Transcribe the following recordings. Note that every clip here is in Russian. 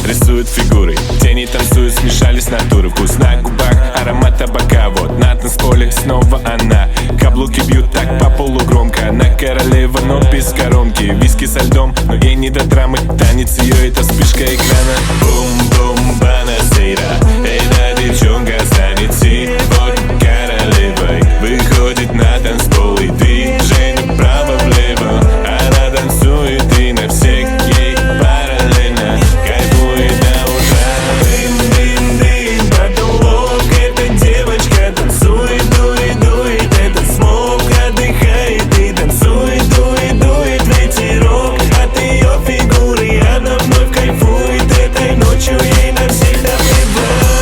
рисует фигуры. Тени танцуют, смешались натуры. Вкус на губах, аромат табака. Вот на танцполе снова она. Каблуки бьют так по полу громко. Она королева, но без коронки. Виски со льдом, но ей не до драмы. Танец ее — это вспышка экрана. Бум-бум, банасейра. Эта девчонка станет сегодня королевой. Выходит на танцпол и движение вправо-влево. Она танцует и на всех ей параллельно. Кайфует до утра. Дым-дым-дым, потолок. Эта девочка танцует, дует, дует. Этот смог отдыхает и танцует, дует, дует ветерок. От ее фигуры она вновь кайфует. Этой ночью ей навсегда плевать.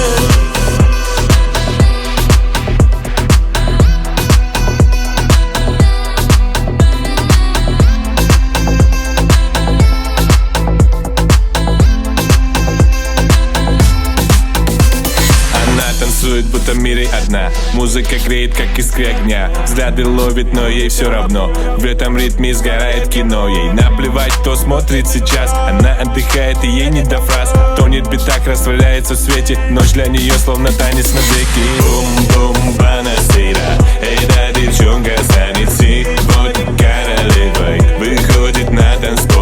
Танцует, будто в мире одна. Музыка греет, как искры огня. Взгляды ловит, но ей все равно. В этом ритме сгорает кино. Ей наплевать, кто смотрит сейчас. Она отдыхает, и ей не до фраз. Тонет в битах, растворяется в свете. Ночь для нее словно танец на веки. Бум-бум, банасейра. Эта девчонка станет сегодня королевой. Выходит на танцпол